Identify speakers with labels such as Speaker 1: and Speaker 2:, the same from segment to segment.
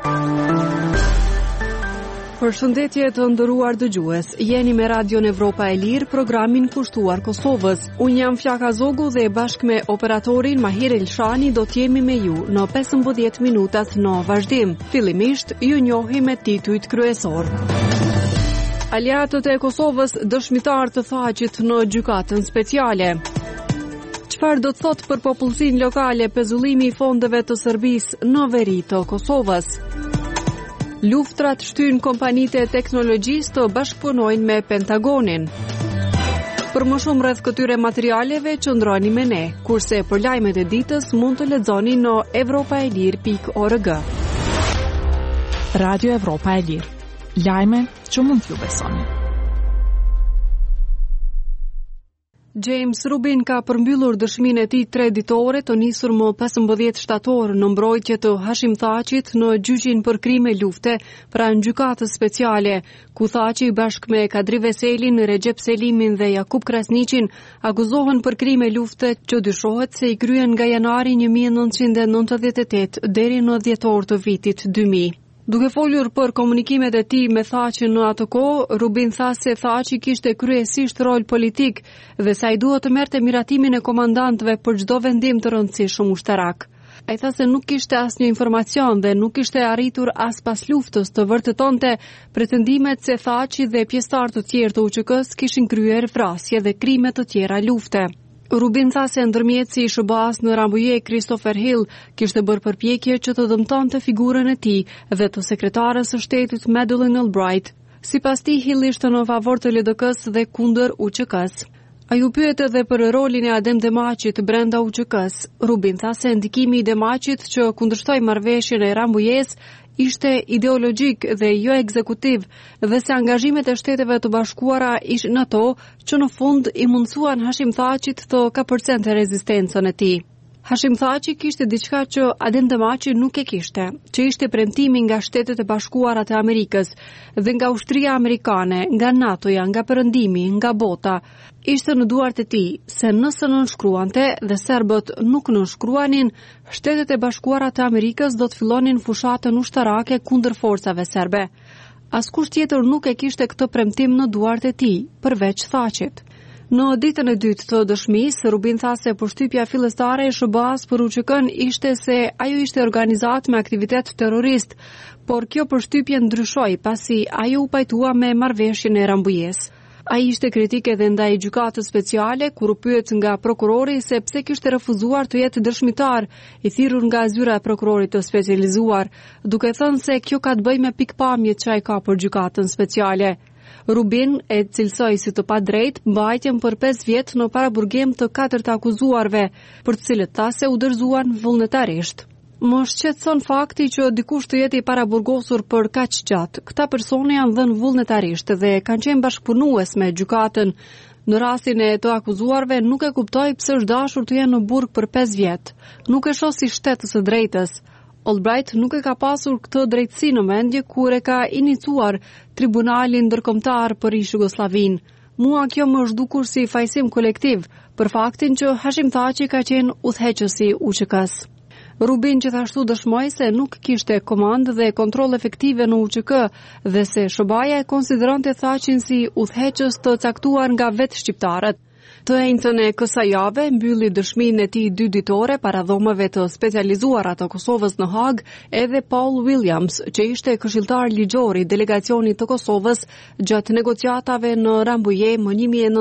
Speaker 1: Përshëndetje të nderuar dëgjues, jeni me Radion Evropa e Lirë, programin kushtuar Kosovës. Unë jam Flaka Zogu dhe bashkë me operatorin Mahir Elshani do t'jemi me ju në 15 minutat në vazhdim. Fillimisht, ju njohi me titujt kryesor. Aliatët e Kosovës dëshmitar të thaqit në gjykatën speciale. Çfarë do të thotë për popullsinë lokale pezullimi i fondeve të Serbisë në veri të Kosovës? Luftrat shtyn kompanitë e teknologjisë të bashkëpunojnë me Pentagonin. Për më shumë rreth këtyre materialeve qëndroni me ne, kurse për lajmet e ditës mund të lexoni në evropaelir.org.
Speaker 2: Radio Evropa e Lirë. Lajme që mund t'ju besoni.
Speaker 1: James Rubin ka përmbyllur dëshminë e tij 3 ditore të nisur më 15 shtator në mbrojtje të Hashim Thaqit në gjyqin për krime lufte pranë gjykatës speciale, ku Thaqi bashkë me Kadri Veselin, Recep Selimin dhe Jakub Krasniqin akuzohen për krime lufte që dyshohet se i kryen nga janari 1998 deri në dhjetor të vitit 2000. Duke folur për komunikimet e tij me Thaqin në atë kohë, Rubin tha se Thaqi kishte kryesisht rol politik dhe se ai duhet të merrte miratimin e komandantëve për çdo vendim të rëndësishëm ushtarak. Ai tha se nuk kishte asnjë informacion dhe nuk kishte arritur as pas luftës të vërtetonte pretendimet se Thaqi dhe pjesëtarë të tjerë të UÇK-s kishin kryer vrasje dhe krime të tjera lufte. Rubin tha se ndërmjetësi i SBA-s në Rambuje, Christopher Hill, kishte bërë përpjekje që të dëmtonte figurën e tij dhe të sekretarës së shtetit Madeleine Albright. Sipas tij, Hill ishte në favor të LDK-s dhe kundër UÇK-s. Ai u pyet edhe për rolin e Adem Demaçit brenda UÇK-s. Rubin tha se ndikimi i Demaçit që kundërshtoi marrëveshjen e Rambujes ishte ideologjik dhe jo ekzekutiv dhe se angazhimet e Shteteve të Bashkuara ishin ato që në fund i mundsuan Hashim Thaqit të kapërcente rezistencën e tij. Hashim Thaqi kishte diçka që Adem Demaçi nuk e kishte, që ishte premtimi nga Shtetet e Bashkuara të Amerikës dhe nga ushtria amerikane, nga NATO-ja, nga perëndimi, nga bota. Ishte në duart e tij se nëse nënshkruante dhe serbët nuk nënshkruanin, Shtetet e Bashkuara të Amerikës do të fillonin fushatën ushtarake kundër forcave serbe. Askush tjetër nuk e kishte këtë premtim në duart e tij, përveç Thaqit. Në ditën e dytë të dëshmisë, Rubin tha se përshtypja fillestare e SBA-s për UÇK-n ishte se ajo ishte organizat me aktivitet terrorist, por kjo përshtypje ndryshoi pasi ajo u pajtua me marrëveshjen e Rambujes. Ai ishte kritik edhe ndaj gjykatës speciale kur u pyet nga prokurori se pse kishte refuzuar të jetë dëshmitar, i thirrur nga zyra e prokurorit të specializuar, duke thënë se kjo ka të bëjë me pikpamjet që ai ka për gjykatën speciale. Rubin e cilësoi si të padrejtë mbajtjen për 5 vjet në paraburgim të 4 akuzuarve, për të cilët tha se u dorëzuan vullnetarisht. Më shqetëson fakti që dikush të jetë i paraburgosur për kaq gjatë. Këta persone janë dhënë vullnetarisht dhe kanë qenë bashkëpunues me gjykatën. Në rastin e të akuzuarve nuk e kuptoj pse është dashur të jenë në burg për 5 vjet. Nuk e shoh si shtetës së drejtës. Albright nuk e ka pasur këtë drejtësi në mendje kur e ka iniciuar Tribunalin Ndërkombëtar për Jugoslavinë. Mua kjo më është dukur si fajsim kolektiv për faktin që Hashim Thaqi ka qenë udhëheqësi UÇK-s. Rubin gjithashtu dëshmoi se nuk kishte komandë dhe kontroll efektive në UÇK dhe se SBA-ja e konsideronte Thaqin si udhëheqës të caktuar nga vetë shqiptarët. Të njëjtën e kësaj jave mbylli dëshminë e tij 2 ditore para dhomave të specializuara të Kosovës në Hag edhe Paul Williams, që ishte këshilltar ligjor i delegacionit të Kosovës gjatë negociatave në Rambuje më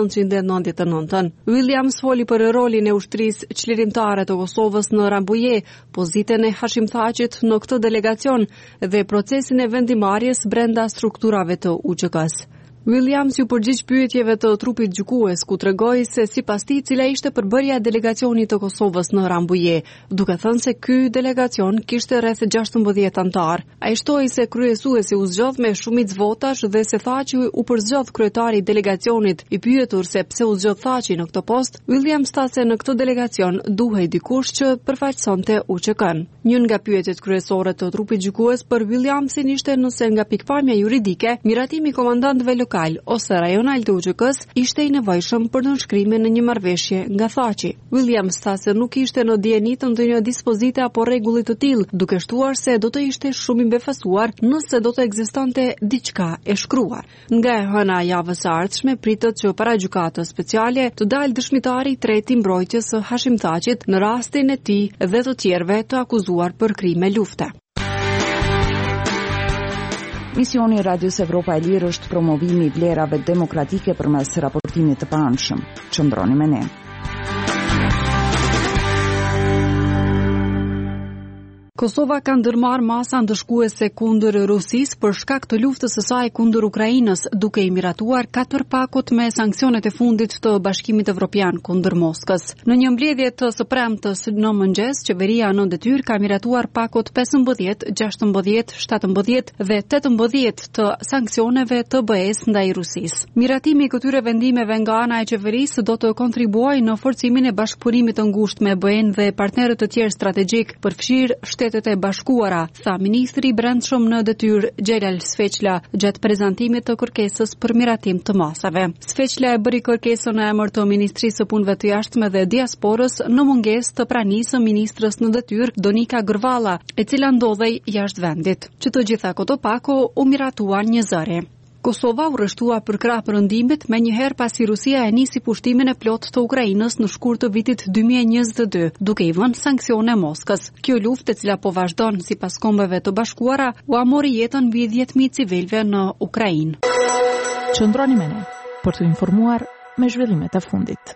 Speaker 1: 1999. Williams foli për rolin e ushtrisë çlirimtare të Kosovës në Rambuje, pozitën e Hashim Thaqit në këtë delegacion dhe procesin e vendimarrjes brenda strukturave të UÇK-s. Williams ju përgjigj pyetjeve të trupit gjykues ku tregoi se sipas tij cila ishte përbërja e delegacionit të Kosovës në Rambuje, duke thënë se ky delegacion kishte rreth 16 antar. Ai shtoi se kryesuesi u zgjodh me shumicë votash dhe se Thaqi u përzgjodh kryetari i delegacionit. I pyetur se pse u zgjodh Thaqi në këtë post, Williams tha se në këtë delegacion duhej dikush që përfaqësonte UÇK-n. Një nga pyetjet kryesore të trupit gjykues për Williamsin ishte nëse nga pikpamja juridike, miratimi komandantëve lokal ose rajonal të UÇK-s ishte i nevojshëm për nënshkrimin në një marrëveshje nga Thaçi. Williams tha se nuk ishte në dieni të ndonjë dispozite apo rregulli të tillë, duke shtuar se do të ishte shumë i befasuar nëse do të ekzistonte diçka e shkruar. Nga e hëna e javës së ardhshme pritet që para gjykatës speciale të dalë dëshmitari i tretë i mbrojtjes së Hashim Thaçit në rastin e tij dhe të tjerëve të akuzuar për krime lufte.
Speaker 2: Misioni i Radios Evropa e Lirë është promovimi i vlerave demokratike përmes raportimit të paanshëm. Qëndroni me ne.
Speaker 1: Kosova ka ndërmarrë masa ndëshkuese kundër Rusisë për shkak të luftës së saj kundër Ukrainës, duke i miratuar 4 pakot me sanksionet e fundit të Bashkimit Evropian kundër Moskës. Në një mbledhje të së premtës në mëngjes, qeveria në detyrë ka miratuar pakot 15, 16, 17 dhe 18 të sanksioneve të BE-s ndaj Rusisë. Miratimi i këtyre vendimeve nga ana e qeverisë do të kontribuojë në forcimin e bashkëpunimit të ngushtë me BE-n dhe partnerët të tjerë strategjik, përfshirë Shtetet e Bashkuara, tha ministri i Brendshëm në detyrë Xhelal Sveçla gjatë prezantimit të kërkesës për miratim të masave. Sveçla e bëri kërkesën në emër të Ministrisë së Punëve të Jashtme dhe Diasporës në mungesë të pranisë së ministrës në detyrë Donika Gërvalla, e cila ndodhej jashtë vendit. Që të gjitha këto pako u miratuan një zëri. Kosova u rreshtua për krah perëndimit menjëherë pasi Rusia e nisi pushtimin e plotë të Ukrainës në shkurt të vitit 2022, duke i vënë sanksione Moskës. Kjo luftë, e cila po vazhdon sipas Kombeve të Bashkuara, u mori jetën mbi 10.000 civilëve në Ukrainë.
Speaker 2: Qëndroni me ne për të informuar me zhvillimet e fundit.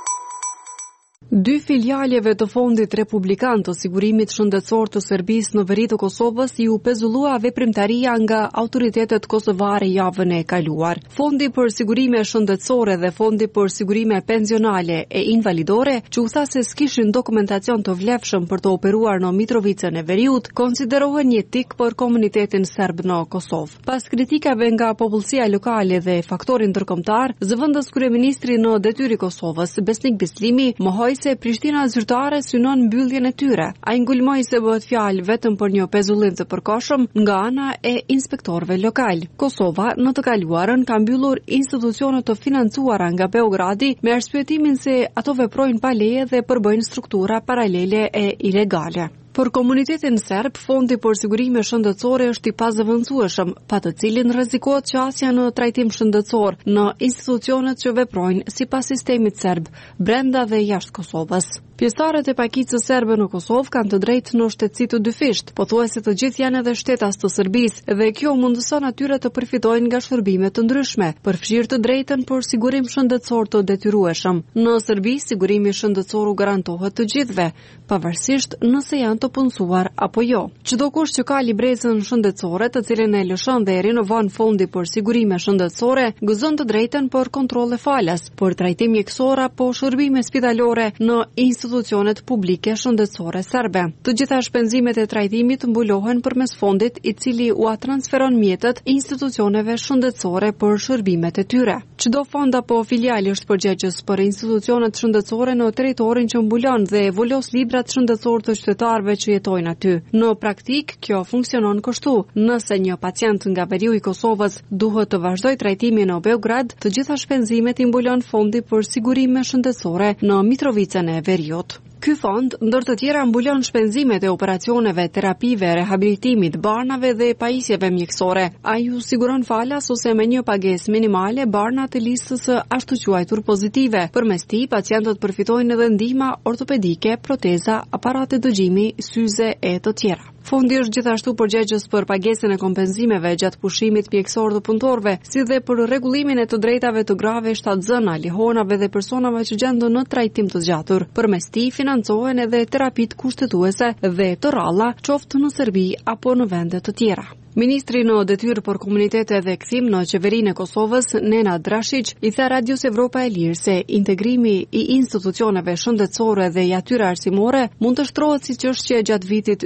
Speaker 1: 2 filialeve të Fondit Republikan të Sigurimit Shëndetësor të Serbisë në veri të Kosovës u pezullua veprimtaria nga autoritetet kosovare javën e kaluar. Fondi për sigurime shëndetësore dhe Fondi për sigurime pensionale e invalidore, që u tha se s'kishin dokumentacion të vlefshëm për të operuar në Mitrovicën e Veriut, konsiderohen një tik për komunitetin serb në Kosovë. Pas kritikave nga popullsia lokale dhe faktorin ndërkombëtar, zëvendës kryeministri në detyrë i Kosovës, Besnik Bislimi, mohoi se Prishtina zyrtare synon mbylljen e tyre. Ai ngulmoi se bëhet fjalë vetëm për një pezullim të përkohshëm nga ana e inspektorëve lokal. Kosova në të kaluarën ka mbyllur institucione të financuara nga Beogradi me arsyetimin se ato veprojnë pa leje dhe përbëjnë struktura paralele e ilegale. Për komunitetin serb, Fondi për sigurime shëndetësore është i pazëvendësueshëm, pa të cilin rrezikohet qasja në trajtim shëndetësor në institucionet që veprojnë sipas sistemit serb, brenda dhe jashtë Kosovës. Pjesëtarët e pakicës serbe në Kosovë kanë të drejtë në shtetësi të dyfisht, pothuajse të gjithë janë edhe shtetas të Serbisë dhe kjo mundëson atyre të përfitojnë nga shërbime të ndryshme, përfshirë të drejtën për sigurim shëndetësor të detyrueshëm. Në Serbi, sigurimi shëndetësor u garantohet të gjithëve, pavarësisht nëse janë të punësuar apo jo. Çdo kush që ka librezën shëndetësore, të cilën e lëshon dhe e rinovon Fondi për sigurime shëndetësore, gëzon të drejtën për kontrolle falas, për trajtim mjekësor apo shërbime spitalore në institucionet publike shëndetësore serbe. Të gjitha shpenzimet e trajtimit mbulohen përmes fondit, i cili u transferon mjetet institucioneve shëndetësore për shërbimet e tyre. Çdo fond apo filial është përgjegjës për institucionet shëndetësore në territorin që mbulon dhe vulos librat shëndetësor të qytetarëve që jetojnë aty. Në praktik, kjo funksionon kështu. Nëse një pacient nga veriu i Kosovës duhet të vazhdojë trajtimin në Beograd, të gjitha shpenzimet i mbulon Fondi për sigurime shëndetësore në Mitrovicën e Veriut. Ky fond, ndër të tjera, mbulon shpenzimet e operacioneve, terapive, rehabilitimit, barnave dhe pajisjeve mjekësore. Ai u siguron falas ose me një pagesë minimale barna të listës së ashtu quajtur pozitive. Përmes tij, pacientët përfitojnë edhe ndihma ortopedike, proteza, aparate dëgjimi, syze e të tjera. Fondi është gjithashtu përgjegjës për pagesën e kompenzimeve gjatë pushimit mjekësor të punëtorëve, si dhe për rregullimin e të drejtave të grave shtatzëna, lihonave dhe personave që gjenden në trajtim të zgjatur. Përmes tij financohen edhe terapitë kushtetuese dhe të rralla, qoftë në Serbi apo në vende të tjera. Ministri në detyrë për komunitete dhe kthim në qeverinë e Kosovës, Nena Drashić, i tha Radios Evropa e Lirë se integrimi i institucioneve shëndetësore dhe i atyre arsimore mund të shtrohet si çështje gjatë vitit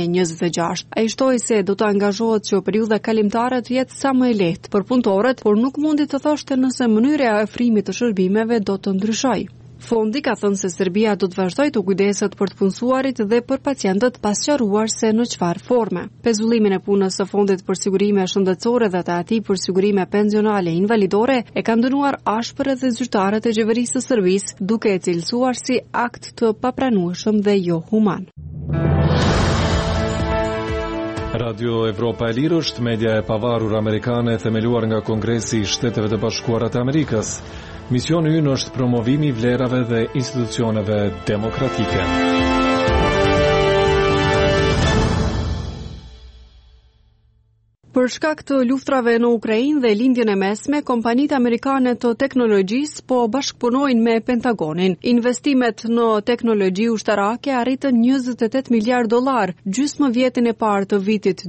Speaker 1: 2026. Ai shtoi se do të angazhohet që periudha kalimtare të jetë sa më e lehtë për punëtorët, por nuk mundi të thoshte nëse mënyra e ofrimit të shërbimeve do të ndryshojë. Fondi ka thënë se Serbia do të vazhdojë të kujdeset për të punësuarit dhe për pacientët pa sqaruar se në çfarë forme. Pezullimin e punës së Fondit për sigurime shëndetësore dhe të atij për sigurime pensionale invalidore e kanë dënuar ashpër edhe zyrtarët e qeverisë së Serbisë, duke e cilësuar si akt të papranueshëm dhe jo human.
Speaker 3: Radio Evropa e Lirë është media e pavarur amerikane themeluar nga Kongresi i Shteteve të Bashkuara të Amerikës. Misioni ynë është promovimi i vlerave dhe institucioneve demokratike.
Speaker 1: Për shkak të luftrave në Ukrainë dhe lindjen e mesme, kompanitë amerikane të teknologjisë po bashkëpunojnë me Pentagonin. Investimet në teknologji ushtarake arritën $28 miliard, gjysmë vjetin e parë të vitit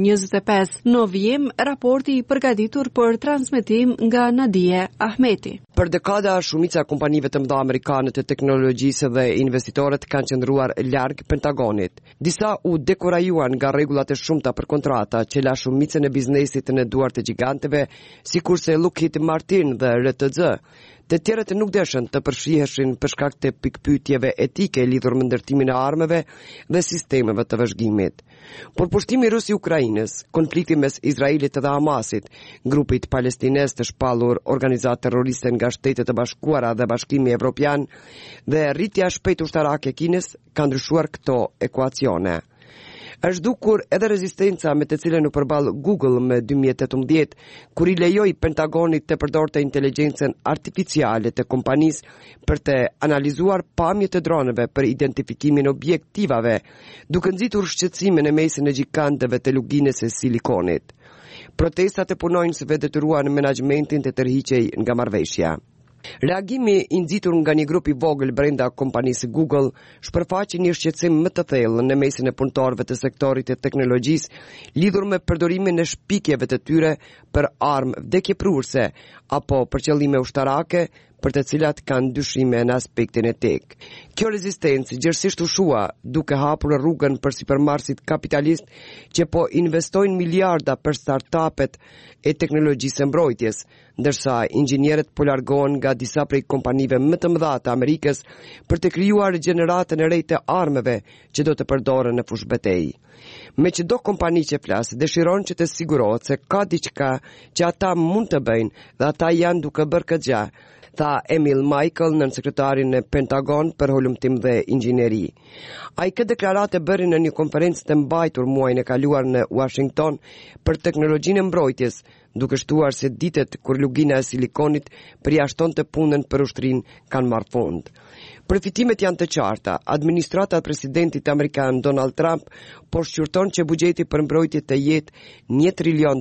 Speaker 1: 2025. Në vijim, raporti i përgatitur për transmetim nga Nadije Ahmeti.
Speaker 4: Për dekada, shumica kompanive të mëdha amerikane të teknologjisë dhe investitorët kanë qëndruar larg Pentagonit. Disa u dekurajuan nga rregullat e shumta për kontrata që la shumicën e biznesit në duart e gjiganteve, sikurse Lockheed Martin dhe RTZ. Të tjerët nuk deshën të përfshiheshin për shkak të pikpyetjeve etike lidhur me ndërtimin e armëve dhe sistemeve të vëzhgimit. Por pushtimi rus i Ukrainës, konflikti mes Izraelit dhe Hamasit, grupit palestines të shpallur organizatë terroriste nga Shtetet e Bashkuara dhe Bashkimi Evropian dhe rritja e shpejtë ushtarake e Kinës kanë ndryshuar këto ekuacione. Është dukur edhe rezistenca me të cilën u përball Google me 2018, kur i lejoi Pentagonit të përdorte inteligjencën artificiale të kompanisë për të analizuar pamjet e dronëve për identifikimin e objektivave, duke nxitur shqetësimin e mesin e gjiganteve të luginës së silikonit. Protestat e punonjësve detyruan menaxhmentin të tërhiqej nga marrëveshja. Reagimi i nxitur nga një grup i vogël brenda kompanisë Google shpërfaqi një shqetësim më të thellë në mesin e punëtorëve të sektorit të teknologjisë lidhur me përdorimin e shpikjeve të tyre për armë vdekjeprurse apo për qëllime ushtarake, për të cilat kanë dyshime në aspektin etik. Kjo rezistencë gjithsesi ushua duke hapur rrugën për sipërmarrësit kapitalist që po investojnë miliarda për startupet e teknologjisë së mbrojtjes, ndërsa inxhinierët po largohen nga disa prej kompanive më të mëdha të Amerikës për të krijuar gjeneratën e re të armëve që do të përdoren në fushë betejë. Meqenëse kompani që flas dëshiron që të sigurohet se ka diçka që ata mund të bëjnë dhe ata janë duke bërë këtë gjë, tha Emil Michael, nënsekretari në Pentagon për hulumtim dhe inxhinieri. Ai këtë deklaratë bëri në një konferencë të mbajtur muajin e kaluar në Washington për teknologjinë e mbrojtjes, duke shtuar se ditët kur lugina e silikonit përjashton të punën për ushtrinë kanë marrë fund. Përfitimet janë të qarta. Administrata e presidentit amerikan Donald Trump po shqyrton që buxheti për mbrojtje të jetë $1 trilion.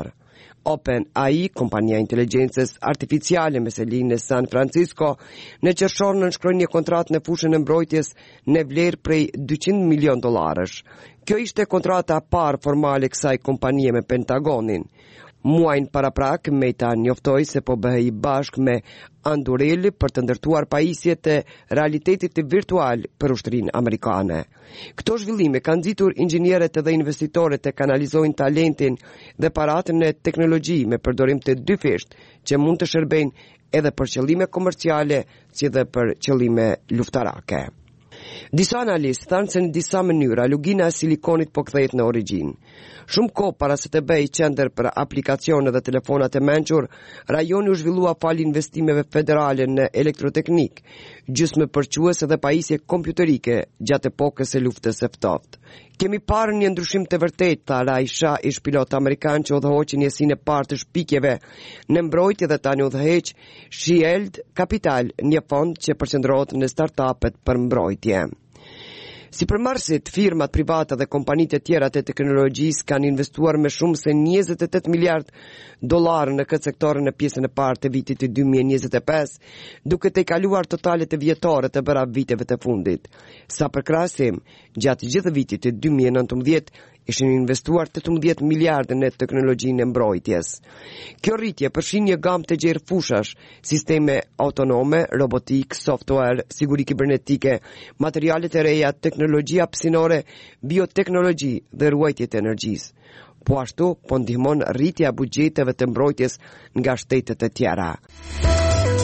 Speaker 4: OpenAI, kompania inteligjencës artificiale me selinë në San Francisco, në qershor nënshkroi një kontratë në fushën e mbrojtjes në vlerë prej $200 milion. Kjo ishte kontrata e parë formale e kësaj kompanie me Pentagonin. Muajin paraprak, Meta njoftoi se po bëhej bashkë me Andurelli për të ndërtuar pajisje të realitetit virtual për ushtrinë amerikane. Këto zhvillime kanë nxitur inxhinierët dhe investitorët të kanalizojnë talentin dhe paratë në teknologji me përdorim të dyfisht që mund të shërbejnë edhe për qëllime komerciale si dhe për qëllime luftarake. Disa analistë thanë se në disa mënyra lugina e silikonit po kthehet në origjinë. Shumë kohë para se të bëhej qendër për aplikacione dhe telefonat e mençur, rajoni u zhvillua fal investimeve federale në elektroteknik, gjysmë përquese dhe pajisje kompjuterike gjatë epokës së luftës së ftohtë. Kemi parë një ndryshim të vërtetë, tha Raisha, ish pilot amerikan që udhëhoqi njësinë e parë të shpikjeve në mbrojtje dhe tani udhëheq Shield Capital, një fond që përqendrohet në startupet për mbrojtje. Sipërmarrësit, firmat private dhe kompanitë e tjera të teknologjisë kanë investuar me shumë se $28 miliard në këtë sektor në pjesën e parë të vitit të 2025, duke të kaluar totalet e vjetore të bëra viteve të fundit. Sa për krahasim, gjatë gjithë vitit të 2019 ishin investuar $18 miliardë në teknologjinë e mbrojtjes. Kjo rritje përfshin një gamë të gjerë fushash, sisteme autonome, robotik, software, siguri kibernetike, materialet e reja, teknologji hapësinore, bioteknologji dhe ruajtje të energjisë. Po ashtu, po ndihmon rritja buxheteve të mbrojtjes nga shtetet e tjera.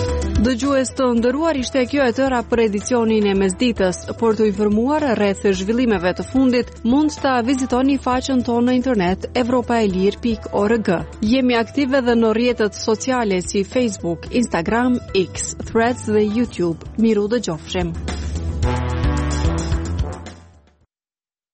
Speaker 1: Dëgjues të nderuar, ishte kjo e tëra për edicionin e mesditës. Për të informuar rreth zhvillimeve të fundit, mund ta vizitoni faqen tonë në internet europaelir.org. Jemi aktive edhe në rrjetet sociale si Facebook, Instagram, X, Threads dhe YouTube. Miru dëgjofshim.